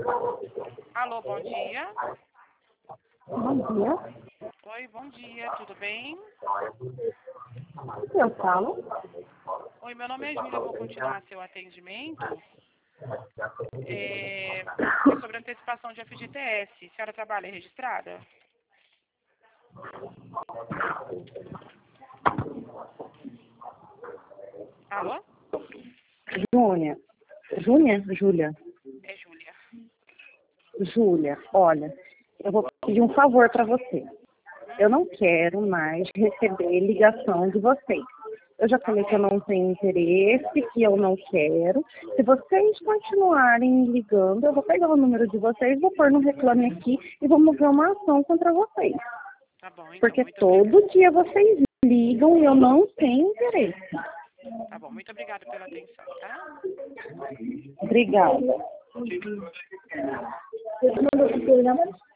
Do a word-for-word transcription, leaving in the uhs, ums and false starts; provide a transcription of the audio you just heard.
Alô, bom dia. Bom dia. Oi, bom dia, tudo bem? Eu falo. Oi, meu nome é Júlia, eu vou continuar seu atendimento. É, é sobre antecipação de F G T S. A senhora trabalha registrada? Alô? Júnia. Júnia? Júlia. É Júlia. Júlia, olha, eu vou pedir um favor para você. Eu não quero mais receber ligação de vocês. Eu já falei que eu não tenho interesse, que eu não quero. Se vocês continuarem me ligando, eu vou pegar o número de vocês, vou pôr no reclame aqui e vou mover uma ação contra vocês. Tá bom, então. Porque Muito todo obrigada. dia vocês ligam e eu não tenho interesse. Tá bom, muito obrigada pela atenção, tá? Obrigada.